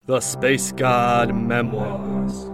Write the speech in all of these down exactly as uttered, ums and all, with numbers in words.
The Space God Memoirs.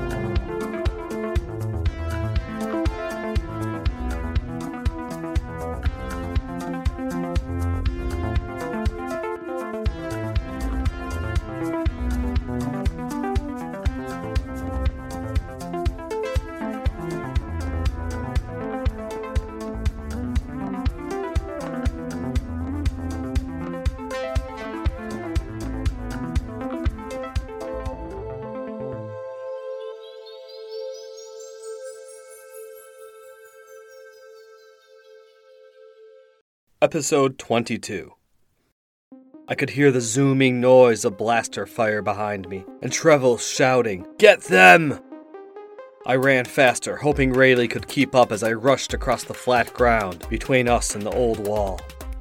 Episode twenty-two. I could hear the zooming noise of blaster fire behind me, and Trevor shouting, "Get them!" I ran faster, hoping Rayleigh could keep up as I rushed across the flat ground between us and the old wall.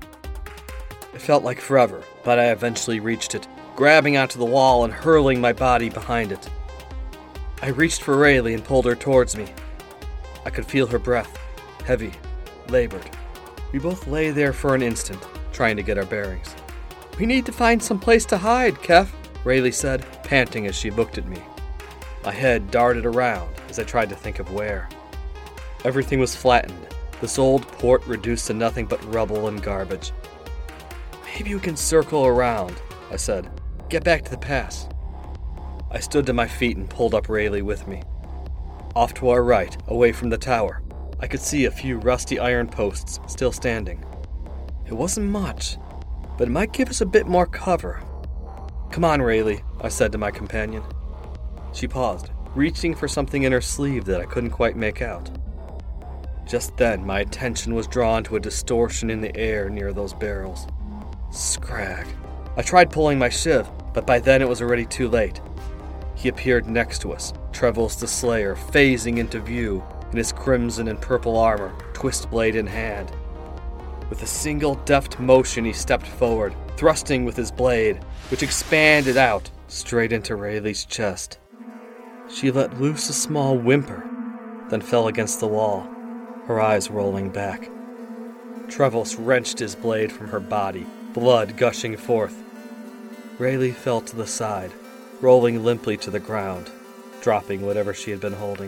It felt like forever, but I eventually reached it, grabbing onto the wall and hurling my body behind it. I reached for Rayleigh and pulled her towards me. I could feel her breath, heavy, labored. We both lay there for an instant, trying to get our bearings. "We need to find some place to hide, Kef," Rayleigh said, panting as she looked at me. My head darted around as I tried to think of where. Everything was flattened, this old port reduced to nothing but rubble and garbage. "Maybe we can circle around," I said. "Get back to the pass." I stood to my feet and pulled up Rayleigh with me. Off to our right, away from the tower, I could see a few rusty iron posts still standing. It wasn't much, but it might give us a bit more cover. "Come on, Rayleigh," I said to my companion. She paused, reaching for something in her sleeve that I couldn't quite make out. Just then, my attention was drawn to a distortion in the air near those barrels. Scrag. I tried pulling my shiv, but by then it was already too late. He appeared next to us, Trevels the Slayer, phasing into view in his crimson and purple armor, twist blade in hand. With a single deft motion he stepped forward, thrusting with his blade, which expanded out straight into Rayleigh's chest. She let loose a small whimper, then fell against the wall, her eyes rolling back. Trevels wrenched his blade from her body, blood gushing forth. Rayleigh fell to the side, rolling limply to the ground, dropping whatever she had been holding.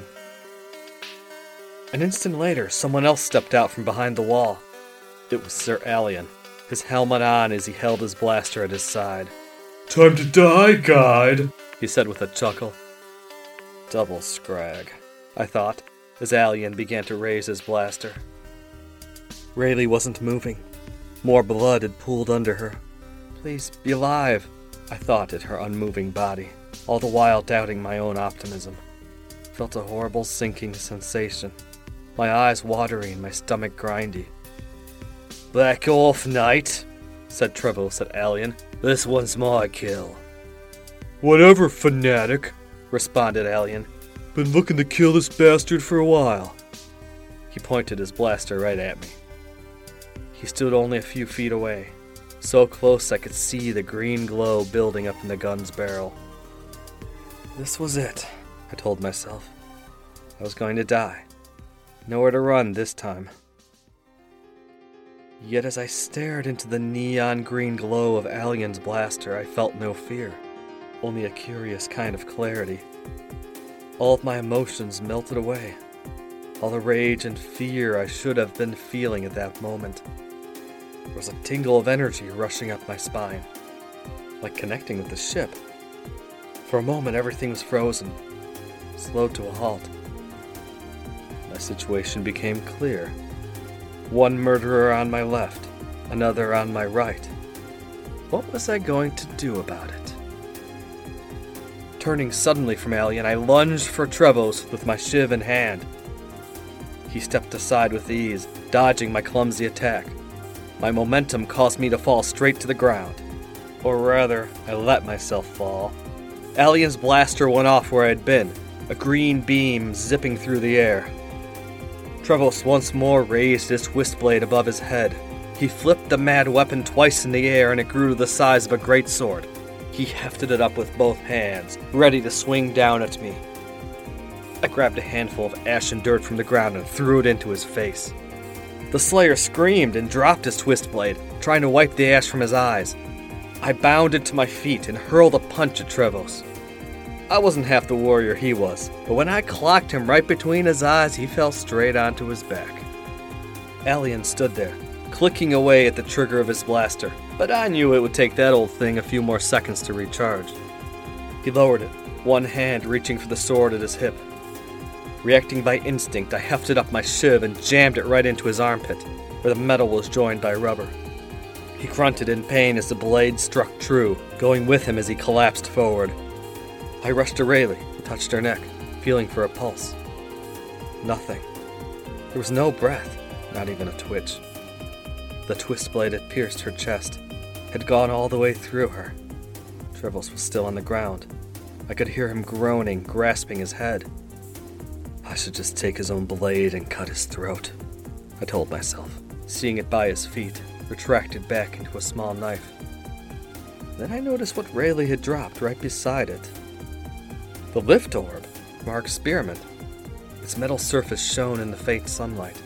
An instant later, someone else stepped out from behind the wall. It was Sir Alien, his helmet on as he held his blaster at his side. "Time to die, guide," he said with a chuckle. Double scrag, I thought, as Alien began to raise his blaster. Rayleigh wasn't moving. More blood had pooled under her. "Please, be alive," I thought at her unmoving body, all the while doubting my own optimism. Felt a horrible sinking sensation. My eyes watery and my stomach grindy. "Back off, knight," said Trevos at Alien. "This one's my kill." "Whatever, fanatic," responded Alien. "Been looking to kill this bastard for a while." He pointed his blaster right at me. He stood only a few feet away, so close I could see the green glow building up in the gun's barrel. This was it, I told myself. I was going to die. Nowhere to run this time. Yet as I stared into the neon green glow of Alien's blaster, I felt no fear, only a curious kind of clarity. All of my emotions melted away, all the rage and fear I should have been feeling at that moment. There was a tingle of energy rushing up my spine, like connecting with the ship. For a moment, everything was frozen, slowed to a halt. My situation became clear. One murderer on my left, another on my right. What was I going to do about it? Turning suddenly from Alien, I lunged for Trevos with my shiv in hand. He stepped aside with ease, dodging my clumsy attack. My momentum caused me to fall straight to the ground. Or rather, I let myself fall. Alien's blaster went off where I had been, a green beam zipping through the air. Trevos once more raised his twist blade above his head. He flipped the mad weapon twice in the air and it grew to the size of a greatsword. He hefted it up with both hands, ready to swing down at me. I grabbed a handful of ash and dirt from the ground and threw it into his face. The Slayer screamed and dropped his twist blade, trying to wipe the ash from his eyes. I bounded to my feet and hurled a punch at Trevos. I wasn't half the warrior he was, but when I clocked him right between his eyes, he fell straight onto his back. Alien stood there, clicking away at the trigger of his blaster, but I knew it would take that old thing a few more seconds to recharge. He lowered it, one hand reaching for the sword at his hip. Reacting by instinct, I hefted up my shiv and jammed it right into his armpit, where the metal was joined by rubber. He grunted in pain as the blade struck true, going with him as he collapsed forward. I rushed to Rayleigh and touched her neck, feeling for a pulse. Nothing. There was no breath, not even a twitch. The twist blade had pierced her chest, had gone all the way through her. Trevos was still on the ground. I could hear him groaning, grasping his head. I should just take his own blade and cut his throat, I told myself, seeing it by his feet, retracted back into a small knife. Then I noticed what Rayleigh had dropped right beside it. The lift orb from our experiment. Its metal surface shone in the faint sunlight.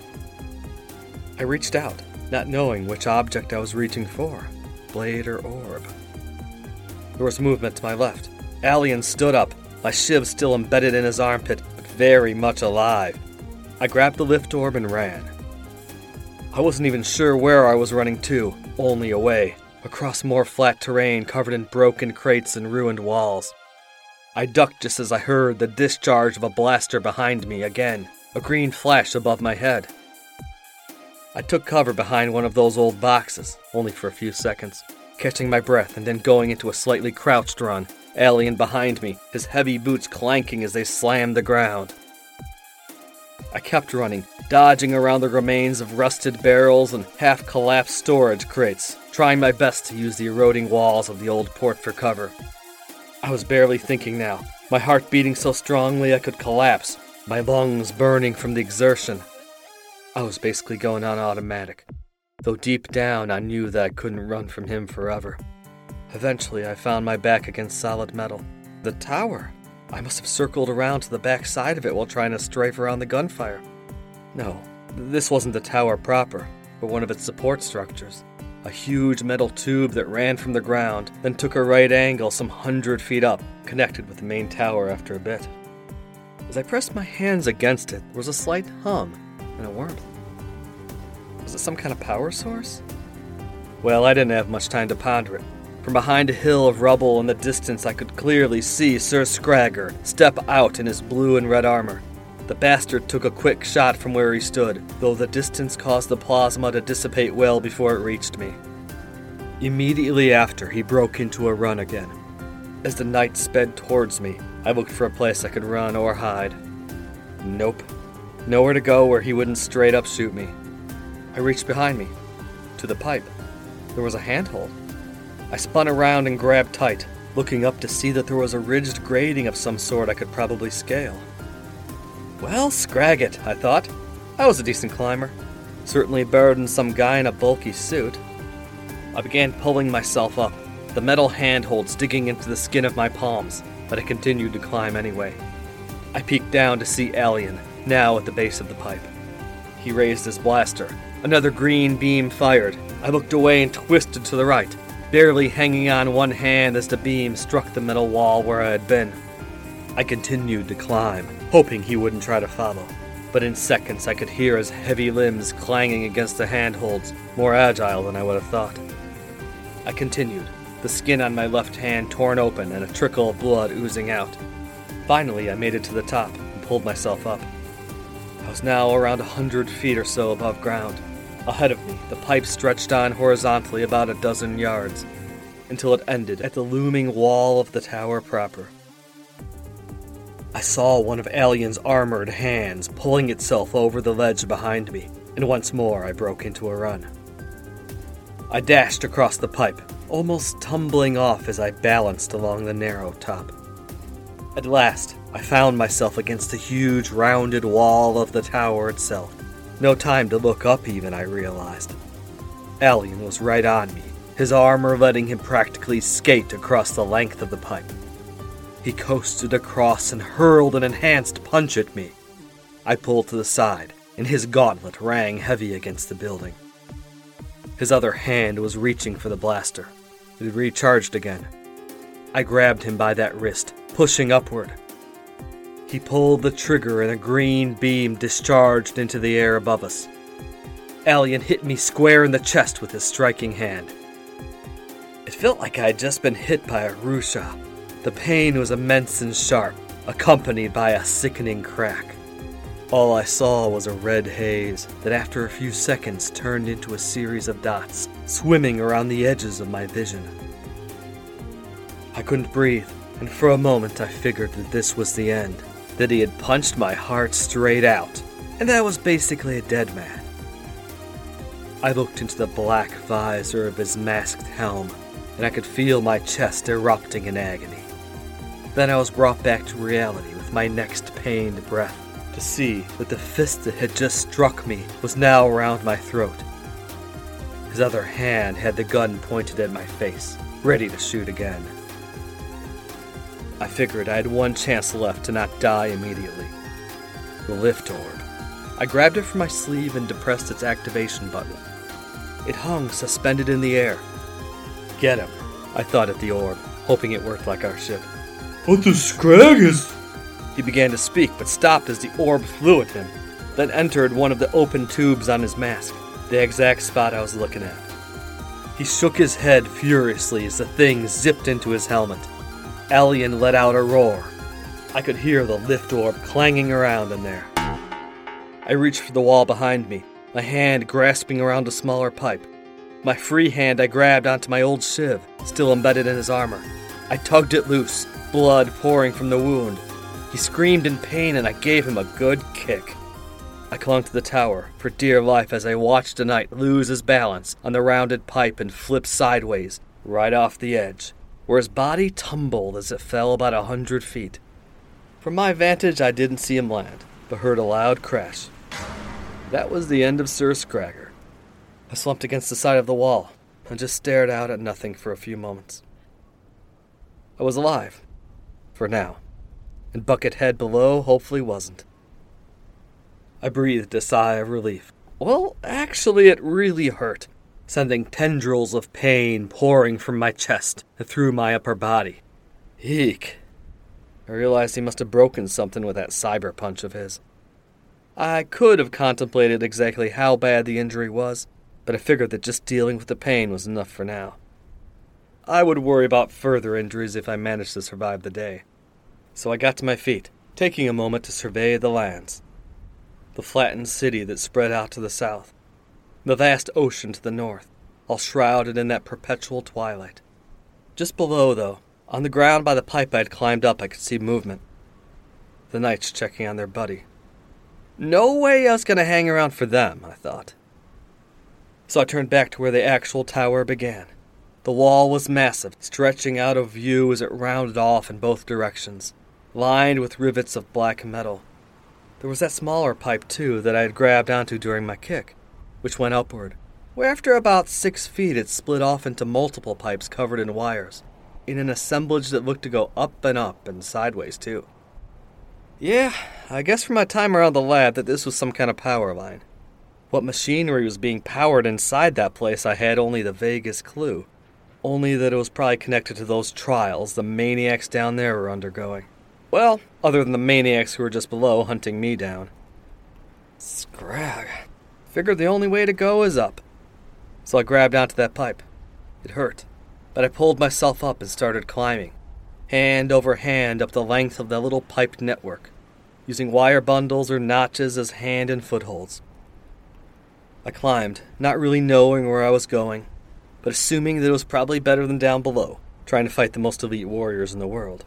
I reached out, not knowing which object I was reaching for, blade or orb. There was movement to my left. Alien stood up, my shiv still embedded in his armpit, but very much alive. I grabbed the lift orb and ran. I wasn't even sure where I was running to, only away, across more flat terrain covered in broken crates and ruined walls. I ducked just as I heard the discharge of a blaster behind me again, a green flash above my head. I took cover behind one of those old boxes, only for a few seconds, catching my breath and then going into a slightly crouched run, Alien behind me, his heavy boots clanking as they slammed the ground. I kept running, dodging around the remains of rusted barrels and half-collapsed storage crates, trying my best to use the eroding walls of the old port for cover. I was barely thinking now, my heart beating so strongly I could collapse, my lungs burning from the exertion. I was basically going on automatic, though deep down I knew that I couldn't run from him forever. Eventually I found my back against solid metal. The tower! I must have circled around to the back side of it while trying to strafe around the gunfire. No, this wasn't the tower proper, but one of its support structures. A huge metal tube that ran from the ground, then took a right angle some hundred feet up, connected with the main tower after a bit. As I pressed my hands against it, there was a slight hum and a warmth. Was it some kind of power source? Well, I didn't have much time to ponder it. From behind a hill of rubble in the distance, I could clearly see Sir Scragger step out in his blue and red armor. The bastard took a quick shot from where he stood, though the distance caused the plasma to dissipate well before it reached me. Immediately after, he broke into a run again. As the knight sped towards me, I looked for a place I could run or hide. Nope. Nowhere to go where he wouldn't straight up shoot me. I reached behind me, to the pipe. There was a handhold. I spun around and grabbed tight, looking up to see that there was a ridged grating of some sort I could probably scale. Well, scrag it, I thought. I was a decent climber. Certainly better than some guy in a bulky suit. I began pulling myself up, the metal handholds digging into the skin of my palms, but I continued to climb anyway. I peeked down to see Alien, now at the base of the pipe. He raised his blaster. Another green beam fired. I looked away and twisted to the right, barely hanging on one hand as the beam struck the metal wall where I had been. I continued to climb, hoping he wouldn't try to follow, but in seconds I could hear his heavy limbs clanging against the handholds, more agile than I would have thought. I continued, the skin on my left hand torn open and a trickle of blood oozing out. Finally, I made it to the top and pulled myself up. I was now around a hundred feet or so above ground. Ahead of me, the pipe stretched on horizontally about a dozen yards, until it ended at the looming wall of the tower proper. I saw one of Alien's armored hands pulling itself over the ledge behind me, and once more I broke into a run. I dashed across the pipe, almost tumbling off as I balanced along the narrow top. At last, I found myself against the huge rounded wall of the tower itself. No time to look up even, I realized. Alien was right on me, his armor letting him practically skate across the length of the pipe. He coasted across and hurled an enhanced punch at me. I pulled to the side, and his gauntlet rang heavy against the building. His other hand was reaching for the blaster. It had recharged again. I grabbed him by that wrist, pushing upward. He pulled the trigger and a green beam discharged into the air above us. Alien hit me square in the chest with his striking hand. It felt like I had just been hit by a rusha. The pain was immense and sharp, accompanied by a sickening crack. All I saw was a red haze that after a few seconds turned into a series of dots, swimming around the edges of my vision. I couldn't breathe, and for a moment I figured that this was the end, that he had punched my heart straight out, and I was basically a dead man. I looked into the black visor of his masked helm, and I could feel my chest erupting in agony. Then I was brought back to reality with my next pained breath, to see that the fist that had just struck me was now around my throat. His other hand had the gun pointed at my face, ready to shoot again. I figured I had one chance left to not die immediately. The lift orb. I grabbed it from my sleeve and depressed its activation button. It hung suspended in the air. Get him, I thought at the orb, hoping it worked like our ship. What the scrag is? He began to speak, but stopped as the orb flew at him, then entered one of the open tubes on his mask, the exact spot I was looking at. He shook his head furiously as the thing zipped into his helmet. Alien let out a roar. I could hear the lift orb clanging around in there. I reached for the wall behind me, my hand grasping around a smaller pipe. My free hand I grabbed onto my old shiv, still embedded in his armor. I tugged it loose, blood pouring from the wound. He screamed in pain and I gave him a good kick. I clung to the tower for dear life as I watched the knight lose his balance on the rounded pipe and flip sideways, right off the edge, where his body tumbled as it fell about a hundred feet. From my vantage I didn't see him land, but heard a loud crash. That was the end of Sir Scragger. I slumped against the side of the wall and just stared out at nothing for a few moments. I was alive. For now. And Buckethead below hopefully wasn't. I breathed a sigh of relief. Well, actually it really hurt, sending tendrils of pain pouring from my chest and through my upper body. Eek. I realized he must have broken something with that cyber punch of his. I could have contemplated exactly how bad the injury was, but I figured that just dealing with the pain was enough for now. I would worry about further injuries if I managed to survive the day. So I got to my feet, taking a moment to survey the lands. The flattened city that spread out to the south. The vast ocean to the north, all shrouded in that perpetual twilight. Just below, though, on the ground by the pipe I had climbed up, I could see movement. The knights checking on their buddy. No way I was going to hang around for them, I thought. So I turned back to where the actual tower began. The wall was massive, stretching out of view as it rounded off in both directions, lined with rivets of black metal. There was that smaller pipe, too, that I had grabbed onto during my kick, which went upward, where after about six feet it split off into multiple pipes covered in wires, in an assemblage that looked to go up and up and sideways, too. Yeah, I guess from my time around the lab that this was some kind of power line. What machinery was being powered inside that place I had only the vaguest clue. Only that it was probably connected to those trials the maniacs down there were undergoing. Well, other than the maniacs who were just below hunting me down. Scrag. Figured the only way to go is up. So I grabbed onto that pipe. It hurt, but I pulled myself up and started climbing, hand over hand up the length of the little piped network, using wire bundles or notches as hand and footholds. I climbed, not really knowing where I was going, but assuming that it was probably better than down below, trying to fight the most elite warriors in the world.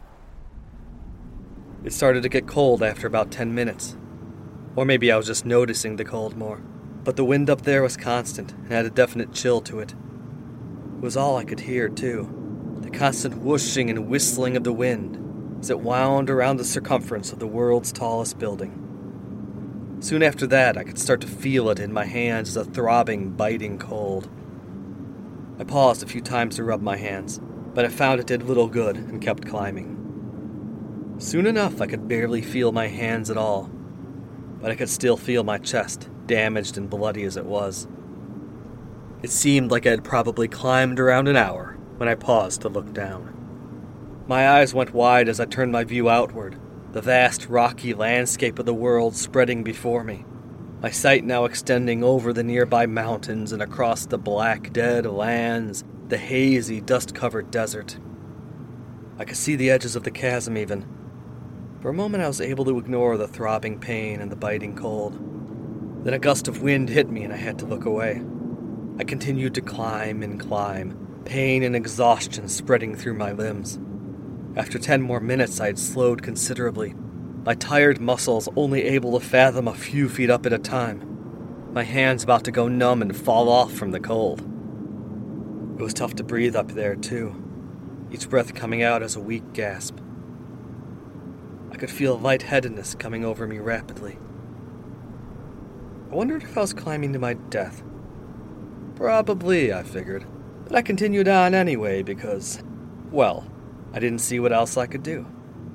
It started to get cold after about ten minutes. Or maybe I was just noticing the cold more. But the wind up there was constant and had a definite chill to it. It was all I could hear, too. The constant whooshing and whistling of the wind as it wound around the circumference of the world's tallest building. Soon after that, I could start to feel it in my hands as a throbbing, biting cold. I paused a few times to rub my hands, but I found it did little good and kept climbing. Soon enough, I could barely feel my hands at all, but I could still feel my chest, damaged and bloody as it was. It seemed like I had probably climbed around an hour, when I paused to look down. My eyes went wide as I turned my view outward, the vast rocky landscape of the world spreading before me, my sight now extending over the nearby mountains and across the black, dead lands, the hazy, dust-covered desert. I could see the edges of the chasm even. For a moment I was able to ignore the throbbing pain and the biting cold. Then a gust of wind hit me and I had to look away. I continued to climb and climb, pain and exhaustion spreading through my limbs. After ten more minutes I had slowed considerably, my tired muscles only able to fathom a few feet up at a time, my hands about to go numb and fall off from the cold. It was tough to breathe up there, too, each breath coming out as a weak gasp. I could feel lightheadedness coming over me rapidly. I wondered if I was climbing to my death. Probably, I figured, but I continued on anyway because, well, I didn't see what else I could do.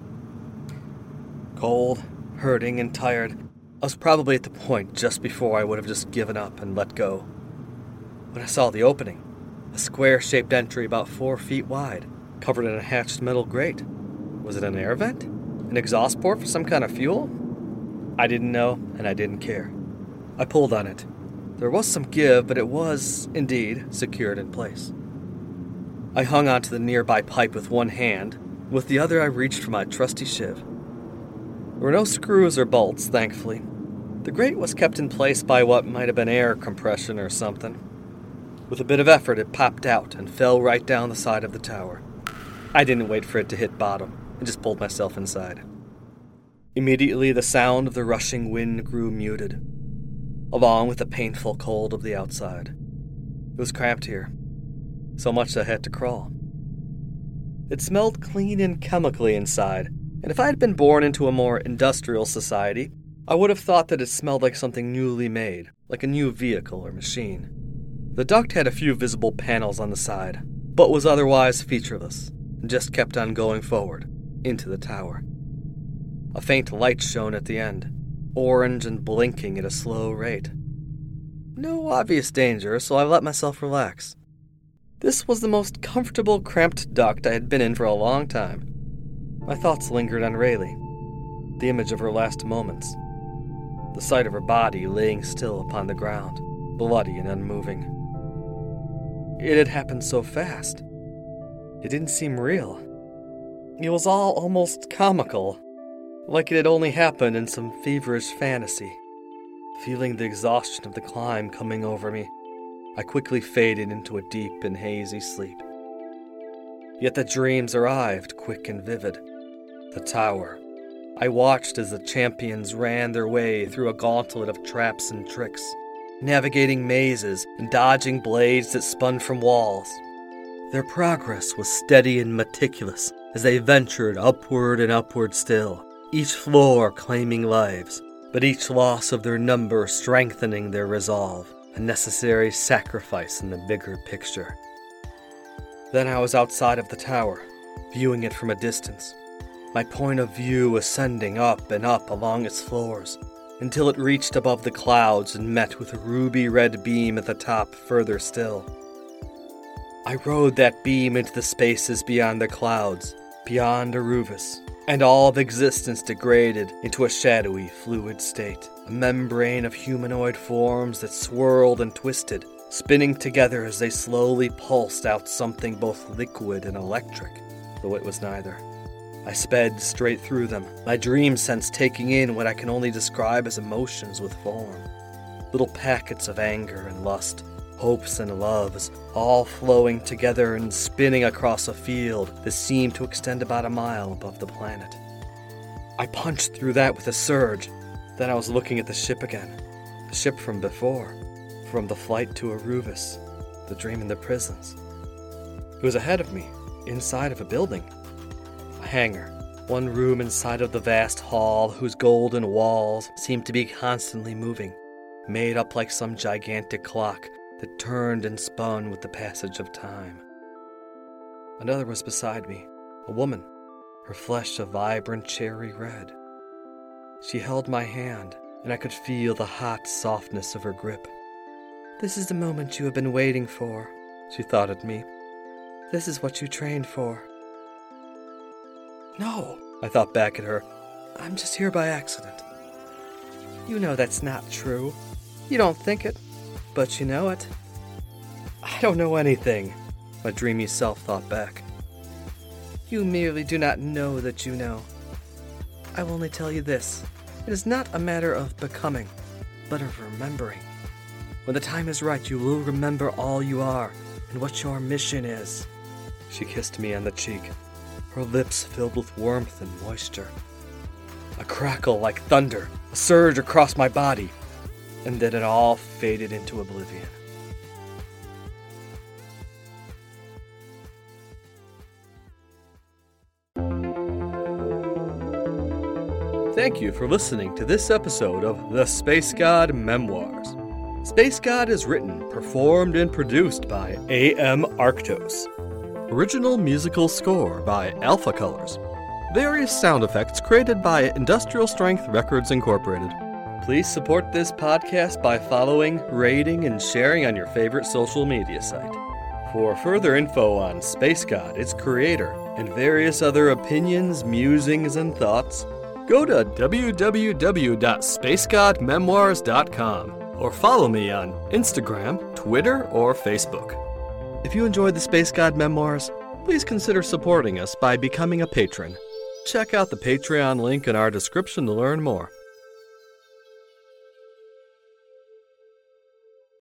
Cold, hurting, and tired, I was probably at the point just before I would have just given up and let go. When I saw the opening, a square-shaped entry about four feet wide, covered in a hatched metal grate. Was it an air vent? An exhaust port for some kind of fuel? I didn't know, and I didn't care. I pulled on it. There was some give, but it was, indeed, secured in place. I hung onto the nearby pipe with one hand. With the other I reached for my trusty shiv. There were no screws or bolts, thankfully. The grate was kept in place by what might have been air compression or something. With a bit of effort, it popped out and fell right down the side of the tower. I didn't wait for it to hit bottom, and just pulled myself inside. Immediately, the sound of the rushing wind grew muted, along with the painful cold of the outside. It was cramped here, so much that I had to crawl. It smelled clean and chemically inside, and if I had been born into a more industrial society, I would have thought that it smelled like something newly made, like a new vehicle or machine. The duct had a few visible panels on the side, but was otherwise featureless, and just kept on going forward, into the tower. A faint light shone at the end, orange and blinking at a slow rate. No obvious danger, so I let myself relax. This was the most comfortable, cramped duct I had been in for a long time. My thoughts lingered on Rayleigh, the image of her last moments, the sight of her body laying still upon the ground, bloody and unmoving. It had happened so fast. It didn't seem real. It was all almost comical, like it had only happened in some feverish fantasy. Feeling the exhaustion of the climb coming over me, I quickly faded into a deep and hazy sleep. Yet the dreams arrived, quick and vivid. The tower. I watched as the champions ran their way through a gauntlet of traps and tricks, navigating mazes and dodging blades that spun from walls. Their progress was steady and meticulous as they ventured upward and upward still, each floor claiming lives, but each loss of their number strengthening their resolve, a necessary sacrifice in the bigger picture. Then I was outside of the tower, viewing it from a distance, my point of view ascending up and up along its floors, until it reached above the clouds and met with a ruby-red beam at the top further still. I rode that beam into the spaces beyond the clouds, beyond Aruvis, and all of existence degraded into a shadowy, fluid state, a membrane of humanoid forms that swirled and twisted, spinning together as they slowly pulsed out something both liquid and electric, though it was neither. I sped straight through them, my dream sense taking in what I can only describe as emotions with form. Little packets of anger and lust, hopes and loves, all flowing together and spinning across a field that seemed to extend about a mile above the planet. I punched through that with a surge. Then I was looking at the ship again. The ship from before, from the flight to Aruvis, the dream in the prisons. It was ahead of me, inside of a building. A hangar, one room inside of the vast hall whose golden walls seemed to be constantly moving, made up like some gigantic clock that turned and spun with the passage of time. Another was beside me, a woman, her flesh a vibrant cherry red. She held my hand, and I could feel the hot softness of her grip. "This is the moment you have been waiting for," she thought at me. This is what you trained for. No, I thought back at her. I'm just here by accident. You know that's not true. You don't think it, but you know it. I don't know anything, my dreamy self thought back. You merely do not know that you know. I will only tell you this. It is not a matter of becoming, but of remembering. When the time is right, you will remember all you are and what your mission is. She kissed me on the cheek, her lips filled with warmth and moisture. A crackle like thunder, a surge across my body, and then it all faded into oblivion. Thank you for listening to this episode of The Space God Memoirs. Space God is written, performed, and produced by A M Arctos. Original musical score by Alpha Colors. Various sound effects created by Industrial Strength Records Incorporated. Please support this podcast by following, rating, and sharing on your favorite social media site. For further info on Space God, its creator, and various other opinions, musings, and thoughts, go to w w w dot space god memoirs dot com or follow me on Instagram, Twitter, or Facebook. If you enjoyed the Space God Memoirs, please consider supporting us by becoming a patron. Check out the Patreon link in our description to learn more.